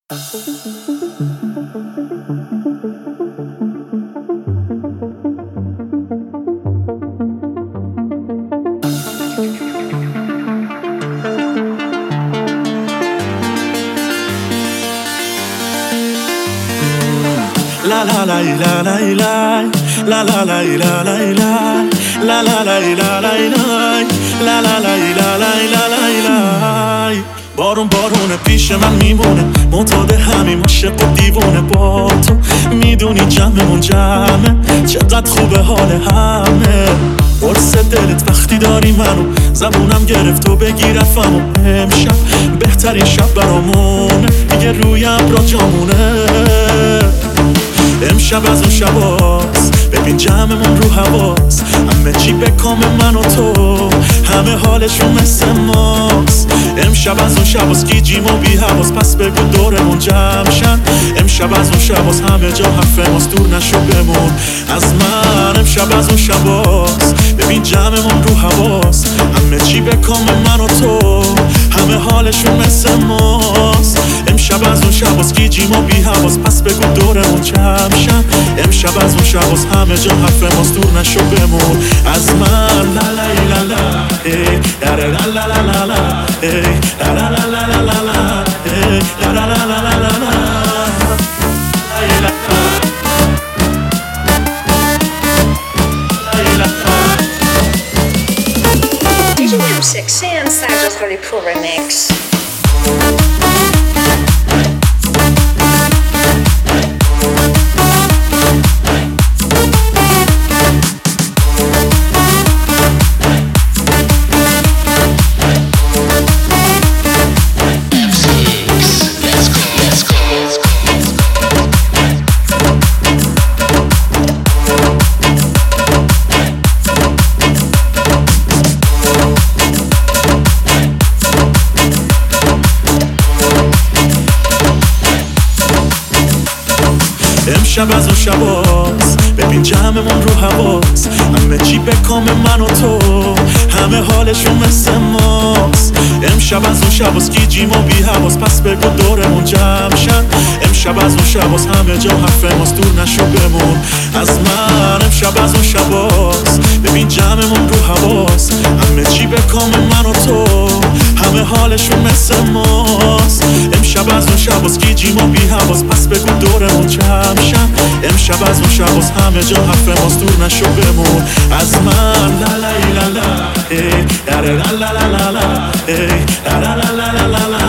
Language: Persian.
La la la la la la la la la la la la la la la la la la la. بارون بارونه پیش من میمونه معتاد همین عاشق و دیوونه با تو میدونی جمعمون جمعه چقدر خوبه حال همه قرص دلت وقتی داری منو زبونم گرفت و بگیرفم و امشب بهترین شب برامونه دیگه روی ابرا جامونه امشب از اون شباست ببین جمعمون رو حواس همه چی به کام من و تو همه حالشون مثل ماست امشب از اون شباست گیجیم و بی حواس پس بگو دورمون جمع شن امشب از اون شباست همه جا حرف ماست دور نشو بمون از من امشب از اون شباست ببین جمعمون رو حواس همه چی به کام من و تو همه حالشون مثل ماست امشب از اون شباست گیجیم و بی حواس پس بگو دورمون جمع شن امشب از اون شباست همه جا حرف ماست دور نشو بمون از من لا لا لا لا ای لا لا لا لا لا ای لا لا لا لا لا لا ای لا لا لا لا لا لا Sexy and Sergio Trollipo remix. امشب از اون شباست ببین جمعمون رو حواس همه چی به کام من و تو همه حالشون مثل ماست امشب از اون شباست گیجیم و بی حواس پس بگو دورمون جمع شن امشب از اون شباست همه جا حرف ماست دور نشو بمون از من امشب از اون شباست ببین جمعمون رو حواس همه چی به کام من و تو همه حالشون مثل ماست امشب از اون شباست گیجیم و بی حواس پس بگو دورمون جمع شن امشب از اون شباست همه جا حرف ماست دور نشو بمون از من لا لا لا لا ای لا لا لا لا لا ای لا لا لا لا لا